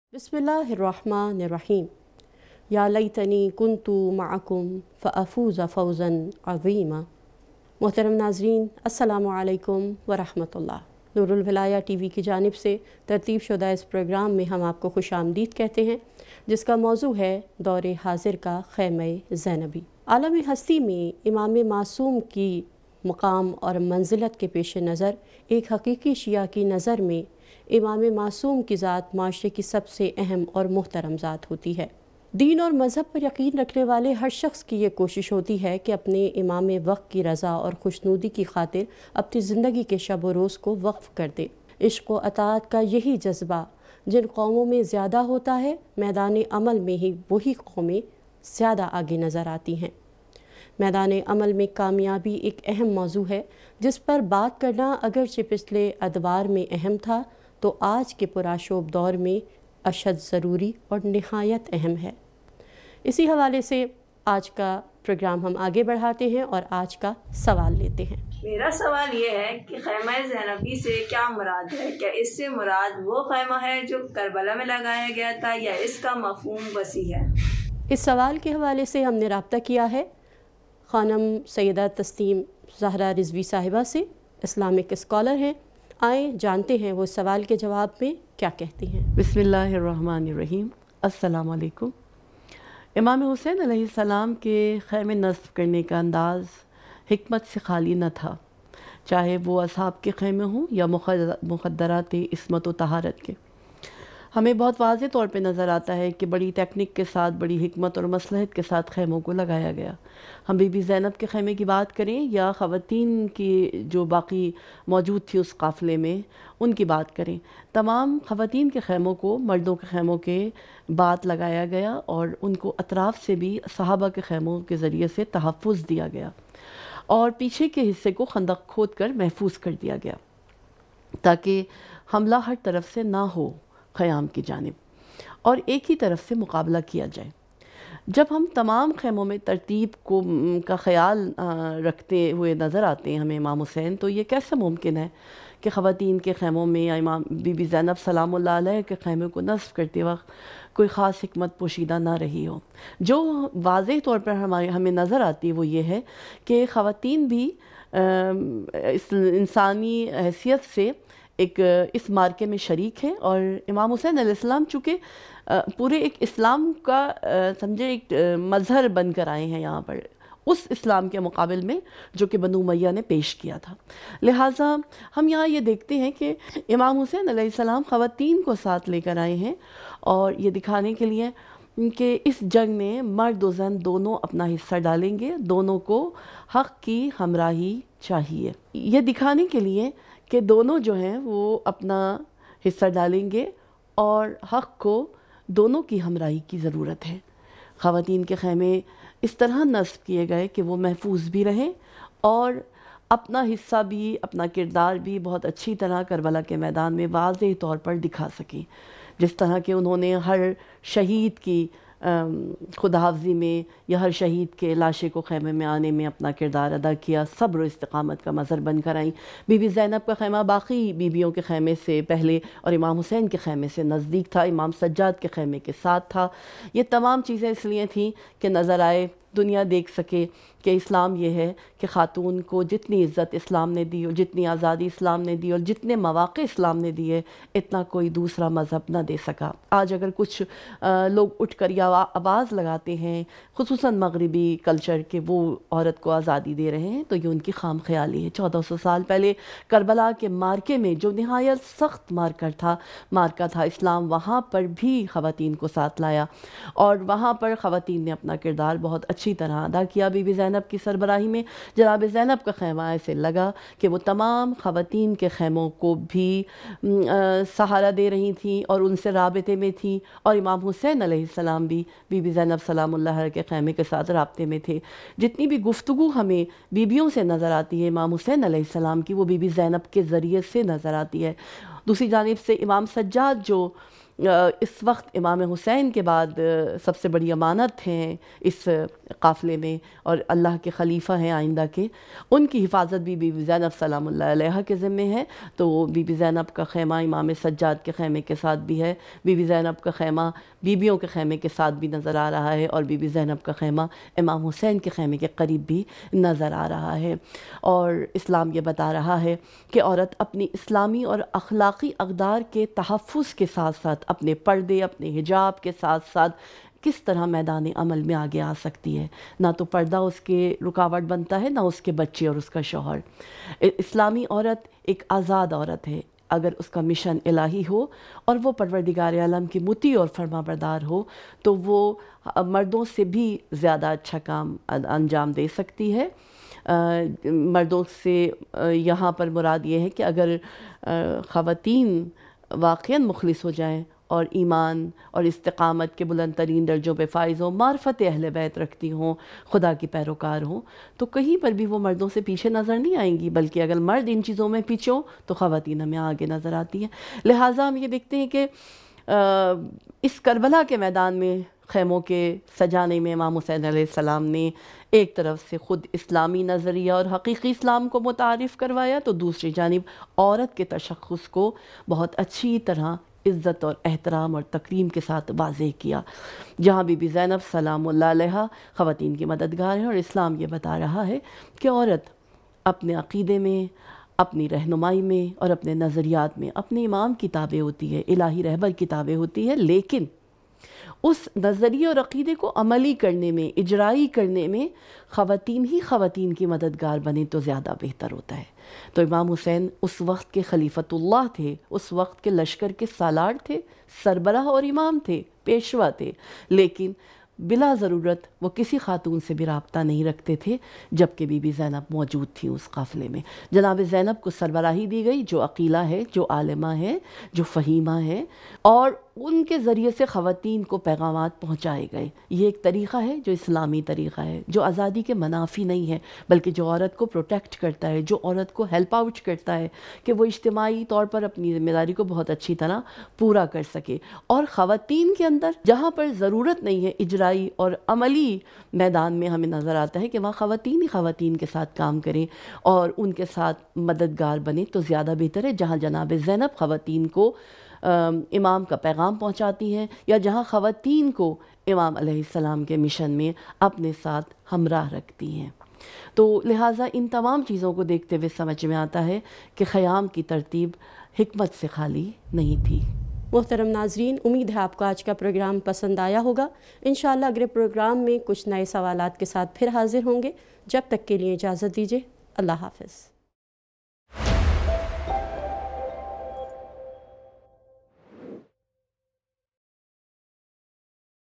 बिस्मिल्लाहिर्रहमानिर्रहीम। या लैतनी कुन्तु मअकुम फ़अफ़ूज़ फ़ौज़न अज़ीमा। मोहतरम नाज़रीन, अस्सलामु अलैकुम वरहमतुल्लाह। नूरुल विलाया टीवी की जानिब से तरतीब शुदा इस प्रोग्राम में हम आपको खुशामदीद कहते हैं, जिसका मौजू है दौरे हाजिर का ख़ैमे ज़ैनबी। आलम हस्ती में इमाम मासूम की मकाम और मंजिलत के पेश नज़र एक हकीकी शिया की नज़र में इमाम मासूम की ज़ात माशरे की सबसे अहम और मुहतरम ज़ात होती है। दीन और मज़हब पर यकीन रखने वाले हर शख्स की ये कोशिश होती है कि अपने इमाम वक्त की रज़ा और खुशनुदी की खातिर अपनी ज़िंदगी के शब व रोज़ को वक्फ़ कर दे। इश्क़ व अताअत का यही जज्बा जिन कौमों में ज़्यादा होता है, मैदान अमल में ही वही कौमें ज़्यादा आगे नज़र आती हैं। मैदान अमल में कामयाबी एक अहम मौजू है, जिस पर बात करना अगरचे पिछले अदवार में अहम था, तो आज के पुराशोब दौर में अशद ज़रूरी और निहायत अहम है। इसी हवाले से आज का प्रोग्राम हम आगे बढ़ाते हैं और आज का सवाल लेते हैं। मेरा सवाल ये है कि खैमा ज़ैनबी से क्या मुराद है? क्या इससे मुराद वो खैमा है जो करबला में लगाया गया था, या इसका मफ़हूम वसी है? इस सवाल के हवाले से हमने रब्ता किया है ख़ानम सैयदा तस्नीम ज़हरा रिज़वी साहिबा से, इस्लामिक स्कॉलर हैं। आए जानते हैं वो सवाल के जवाब में क्या कहती हैं। बिस्मिल्लाहिर्रहमानिर्रहीम। अस्सलामु अलैकुम। इमाम हुसैन अलैहिस्सलाम के ख़ैमे नस्ब करने का अंदाज़ हिकमत से खाली न था, चाहे वो असहाब के ख़ैमे हों या मुक़द्दरात इस्मत व तहारत के। हमें बहुत वाज़े तौर पे नज़र आता है कि बड़ी टेक्निक के साथ, बड़ी हिकमत और मसलहत के साथ ख़ैमों को लगाया गया। हम बीबी ज़ैनब के ख़ैमे की बात करें या ख़वातीन की जो बाकी मौजूद थी उस काफ़िले में, उनकी बात करें, तमाम ख़वातीन के ख़ैमों को मर्दों के ख़ैमों के बाद लगाया गया और उनको अतराफ़ से भी सहाबा के ख़ैमों के ज़रिए से तहफ़्फ़ुज़ दिया गया और पीछे के हिस्से को खंदक खोद कर महफूज कर दिया गया ताकि हमला हर तरफ से ना हो क़याम की जानिब और एक ही तरफ से मुकाबला किया जाए। जब हम तमाम ख़ैमों में तरतीब को का ख़याल रखते हुए नज़र आते हैं हमें इमाम हुसैन, तो ये कैसे मुमकिन है कि ख़वातीन के ख़ैमों में या इमाम बीबी ज़ैनब सलामुल्लाह अलैहा के ख़ैमे को नस्ब करते वक्त कोई ख़ास हिकमत पोशीदा ना रही हो। जो वाज़ेह तौर पर हमें नज़र आती है वो ये है कि ख़वातीन भी इस इंसानी हैसियत से एक इस मार्के में शरीक है और इमाम हुसैन अलैहिस्सलाम चूँकि पूरे एक इस्लाम का समझे एक मज़हर बनकर आए हैं यहाँ पर, उस इस्लाम के मुकाबिल में जो कि बनु उमय्या ने पेश किया था। लिहाजा हम यहाँ ये देखते हैं कि इमाम हुसैन अलैहिस्सलाम ख़वातीन को साथ लेकर आए हैं और ये दिखाने के लिए कि इस जंग में मर्द और ज़न दोनों अपना हिस्सा डालेंगे, दोनों को हक़ की हमराही चाहिए। ये दिखाने के लिए कि दोनों जो हैं वो अपना हिस्सा डालेंगे और हक़ को दोनों की हमराही की ज़रूरत है। ख़वातीन के ख़ैमे इस तरह नस्ब किए गए कि वो महफूज भी रहें और अपना हिस्सा भी, अपना किरदार भी बहुत अच्छी तरह करबला के मैदान में वाज़ेह तौर पर दिखा सकें। जिस तरह के उन्होंने हर शहीद की खुदाहाफ़ज़ी में या हर शहीद के लाशे को ख़ैमे में आने में अपना किरदार अदा किया, सब्र इस्तिक़ामत का मज़हर बनकर आई। बीबी ज़ैनब का ख़ैमा बाकी बीबियों के ख़ैमे से पहले और इमाम हुसैन के ख़ैमे से नज़दीक था, इमाम सज्जाद के ख़ैमे के साथ था। ये तमाम चीज़ें इसलिए थीं कि नज़र आए, दुनिया देख सके कि इस्लाम ये है कि ख़ातून को जितनी इज़्ज़त इस्लाम ने दी और जितनी आज़ादी इस्लाम ने दी और जितने मौक़े इस्लाम ने दिए, इतना कोई दूसरा मज़हब न दे सका। आज अगर कुछ लोग उठ कर या आवाज़ लगाते हैं ख़ुसूसन मग़रिबी कल्चर के वो औरत को आज़ादी दे रहे हैं, तो ये उनकी खाम ख़याली है। 1400 साल पहले करबला के मार्के में जो नहायत सख्त मार्का था, इस्लाम वहाँ पर भी ख़वातीन को साथ लाया और वहाँ पर ख़वातीन ने अपना किरदार बहुत अच्छी तरह अदा किया। बीबी ज़ैनब की सरबराही में जनाब ज़ैनब का ख़ैमा ऐसे लगा कि वो तमाम ख़वातीन के ख़ैमों को भी सहारा दे रही थी और उनसे राबते में थी और इमाम हुसैन अलैहिस्सलाम भी बीबी ज़ैनब सलामुल्लाह अलैहा के ख़ैमे के साथ राब्ते में थे। जितनी भी गुफ्तगू हमें बीबियों से नज़र आती है इमाम हुसैन अलैहिस्सलाम की, वो बीबी ज़ैनब के ज़रिए से नज़र आती है। दूसरी जानिब से इमाम सज्जाद जो اس وقت امام حسین کے بعد سب سے بڑی امانت ہیں اس قافلے میں اور اللہ کے خلیفہ ہیں آئندہ کے، ان کی حفاظت بھی بی بی زینب سلام اللہ علیہا کے ذمے ہے۔ تو بی بی زینب کا خیمہ امام سجاد کے خیمے کے ساتھ بھی ہے، بی بی زینب کا خیمہ بیبیوں کے خیمے کے ساتھ بھی نظر آ رہا ہے، اور بی بی زینب کا خیمہ امام حسین کے خیمے کے قریب بھی نظر آ رہا ہے۔ اور اسلام یہ بتا رہا ہے کہ عورت اپنی اسلامی اور اخلاقی اقدار کے تحفظ کے ساتھ ساتھ اپنے پردے، اپنے حجاب کے ساتھ ساتھ کس طرح میدان عمل میں آگے آ سکتی ہے۔ نہ تو پردہ اس کے رکاوٹ بنتا ہے، نہ اس کے بچے اور اس کا شوہر۔ اسلامی عورت ایک آزاد عورت ہے اگر اس کا مشن الہی ہو اور وہ پروردگار عالم کی مطیع اور فرما بردار ہو تو وہ مردوں سے بھی زیادہ اچھا کام انجام دے سکتی ہے۔ مردوں سے یہاں پر مراد یہ ہے کہ اگر خواتین واقعاً مخلص ہو جائیں اور ایمان اور استقامت کے بلند ترین درجوں پہ فائز ہوں، معرفت اہل بیت رکھتی ہوں، خدا کی پیروکار ہوں، تو کہیں پر بھی وہ مردوں سے پیچھے نظر نہیں آئیں گی، بلکہ اگر مرد ان چیزوں میں پیچھے ہوں تو خواتین ہمیں آگے نظر آتی ہیں۔ لہٰذا ہم یہ دیکھتے ہیں کہ اس کربلا کے میدان میں خیموں کے سجانے میں امام حسین علیہ السلام نے ایک طرف سے خود اسلامی نظریہ اور حقیقی اسلام کو متعارف کروایا، تو دوسری جانب عورت کے تشخص کو بہت اچھی طرح عزت اور احترام اور تکریم کے ساتھ واضح کیا۔ جہاں بی بی زینب سلام اللہ علیہا خواتین کی مددگار ہیں، اور اسلام یہ بتا رہا ہے کہ عورت اپنے عقیدے میں، اپنی رہنمائی میں اور اپنے نظریات میں اپنے امام کی تابع ہوتی ہے، الہی رہبر کی تابع ہوتی ہے، لیکن اس نظریے اور عقیدے کو عملی کرنے میں، اجرائی کرنے میں خواتین ہی خواتین کی مددگار بنے تو زیادہ بہتر ہوتا ہے۔ تو امام حسین اس وقت کے خلیفۃ اللہ تھے، اس وقت کے لشکر کے سالار تھے، سربراہ اور امام تھے، پیشوا تھے، لیکن بلا ضرورت وہ کسی خاتون سے بھی رابطہ نہیں رکھتے تھے جبکہ بی بی زینب موجود تھیں اس قافلے میں۔ جناب زینب کو سربراہی دی گئی، جو عقیلہ ہے، جو عالمہ ہے، جو فہیمہ ہے، اور ان کے ذریعے سے خواتین کو پیغامات پہنچائے گئے۔ یہ ایک طریقہ ہے جو اسلامی طریقہ ہے، جو آزادی کے منافی نہیں ہے، بلکہ جو عورت کو پروٹیکٹ کرتا ہے، جو عورت کو ہیلپ آؤٹ کرتا ہے کہ وہ اجتماعی طور پر اپنی ذمہ داری کو بہت اچھی طرح پورا کر سکے۔ اور خواتین کے اندر جہاں پر ضرورت نہیں ہے اجرائی اور عملی میدان میں، ہمیں نظر آتا ہے کہ وہاں خواتین ہی خواتین کے ساتھ کام کریں اور ان کے ساتھ مددگار بنیں تو زیادہ بہتر ہے۔ جہاں جناب زینب خواتین کو امام کا پیغام پہنچاتی ہیں، یا جہاں خواتین کو امام علیہ السلام کے مشن میں اپنے ساتھ ہمراہ رکھتی ہیں۔ تو لہٰذا ان تمام چیزوں کو دیکھتے ہوئے سمجھ میں آتا ہے کہ خیام کی ترتیب حکمت سے خالی نہیں تھی۔ محترم ناظرین، امید ہے آپ کو آج کا پروگرام پسند آیا ہوگا۔ انشاءاللہ اگلے پروگرام میں کچھ نئے سوالات کے ساتھ پھر حاضر ہوں گے۔ جب تک کے لیے اجازت دیجیے، اللہ حافظ۔